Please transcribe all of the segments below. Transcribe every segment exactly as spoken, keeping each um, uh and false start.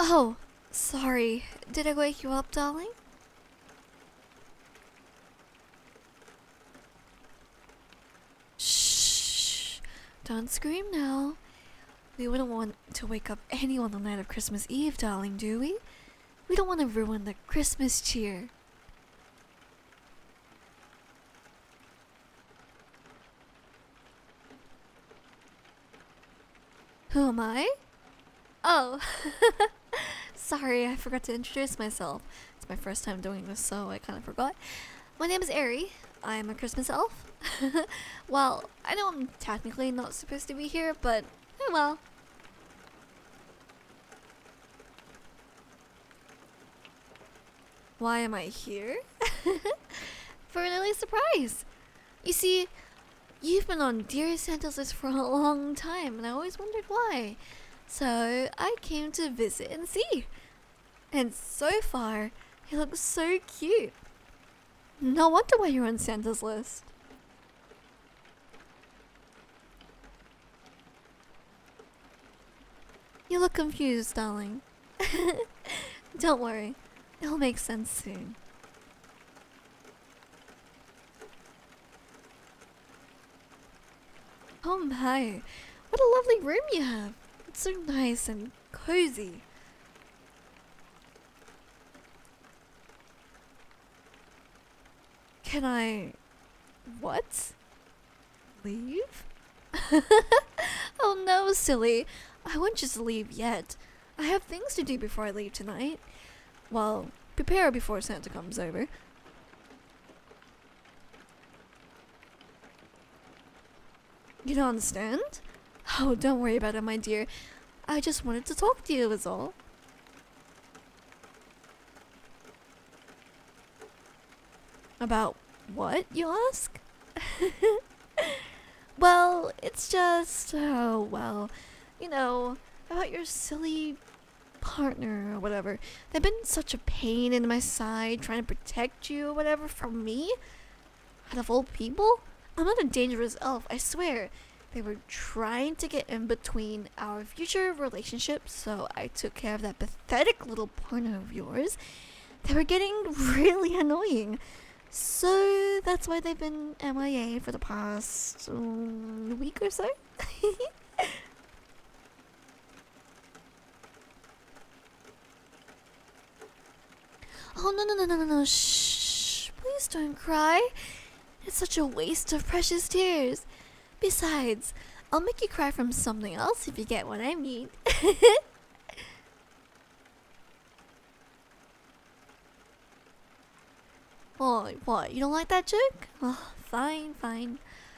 Oh, sorry. Did I wake you up, darling? Shh. Don't scream now. We wouldn't want to wake up anyone the night of Christmas Eve, darling, do we? We don't want to ruin the Christmas cheer. Who am I? Oh, sorry, I forgot to introduce myself. It's my first time doing this, so I kind of forgot. My name is Ari. I'm a Christmas elf. Well, I know I'm technically not supposed to be here, but oh well. Why am I here? For an early surprise. You see, you've been on Dear Santa's list for a long time, and I always wondered why. So I came to visit and see. And so far, he looks so cute. No wonder why you're on Santa's list. You look confused, darling. Don't worry, it'll make sense soon. Oh my, what a lovely room you have. It's so nice and cozy. Can I... what? Leave? Oh no, silly. I won't just leave yet. I have things to do before I leave tonight. Well, prepare before Santa comes over. You don't understand? Oh, don't worry about it, my dear. I just wanted to talk to you, is all. About what, you ask? Well, it's just, oh, well, you know, about your silly partner or whatever. They've been such a pain in my side trying to protect you or whatever from me. Out of all people, I'm not a dangerous elf, I swear. They were trying to get in between our future relationship, so I took care of that pathetic little partner of yours. They were getting really annoying. So that's why they've been M I A for the past um, week or so. Oh, no, no, no, no, no, no, shh. Please don't cry. It's such a waste of precious tears. Besides, I'll make you cry from something else if you get what I mean. Oh, what? You don't like that joke? Oh, fine, fine.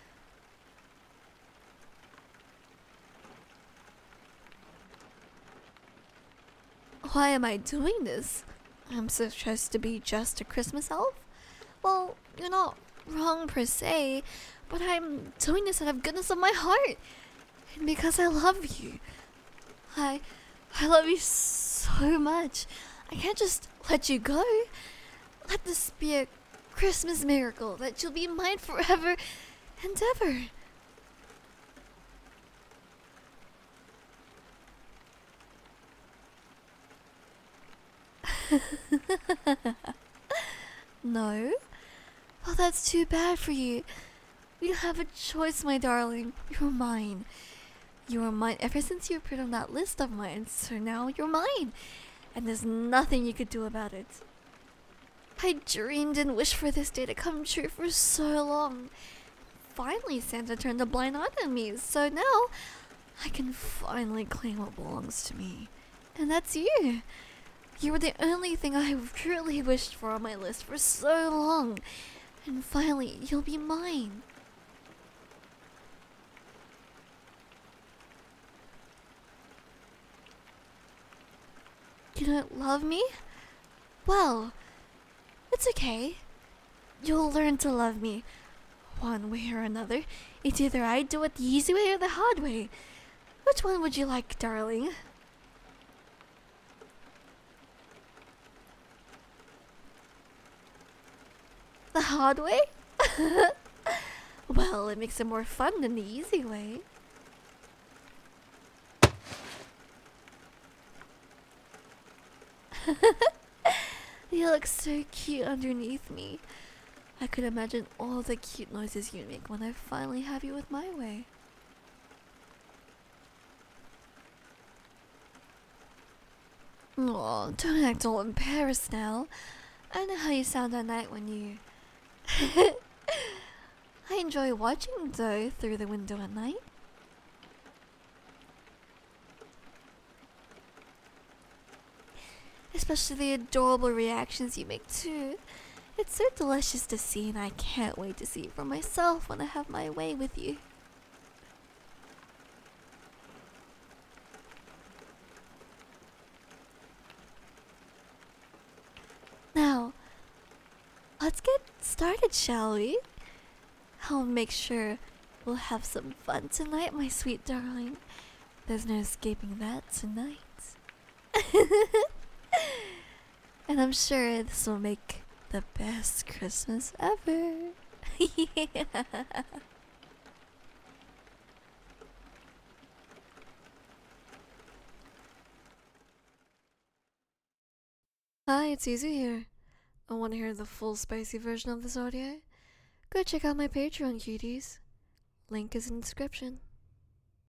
Why am I doing this? I'm supposed to be just a Christmas elf? Well, you're not wrong per se, but I'm doing this out of goodness of my heart. And because I love you. I I love you so much. I can't just let you go. Let this be a Christmas miracle that you'll be mine forever and ever. No? Well, that's too bad for you. You don't have a choice, my darling. You're mine. You were mine ever since you appeared on that list of mine, so now you're mine. And there's nothing you could do about it. I dreamed and wished for this day to come true for so long. Finally, Santa turned a blind eye on me, so now I can finally claim what belongs to me. And that's you. You were the only thing I truly wished for on my list for so long. And finally, you'll be mine. You don't love me? Well, it's okay. You'll learn to love me. One way or another. It's either I do it the easy way or the hard way. Which one would you like, darling? The hard way? Well, it makes it more fun than the easy way. You look so cute underneath me. I could imagine all the cute noises you make when I finally have you with my way. Oh, don't act all embarrassed now. I know how you sound at night when you... I enjoy watching though through the window at night. Especially the adorable reactions you make too. It's so delicious to see, and I can't wait to see it for myself when I have my way with you. Now, let's get started, shall we? I'll make sure we'll have some fun tonight, my sweet darling. There's no escaping that tonight. And I'm sure this will make the best Christmas ever. Yeah. Hi, it's Yuzu here. I want to hear the full spicy version of this audio? Go check out my Patreon, cuties. Link is in the description.